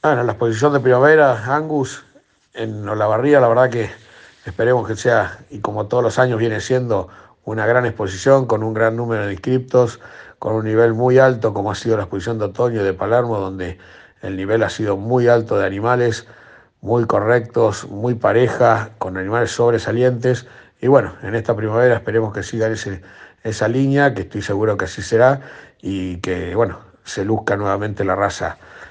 Bueno, la exposición de primavera, Angus, en Olavarría, la verdad que esperemos que sea, y como todos los años viene siendo, una gran exposición con un gran número de inscriptos, con un nivel muy alto, como ha sido la exposición de otoño de Palermo, donde el nivel ha sido muy alto de animales, muy correctos, muy pareja, con animales sobresalientes. Y bueno, en esta primavera esperemos que siga esa línea, que estoy seguro que así será, y que, bueno, se luzca nuevamente la raza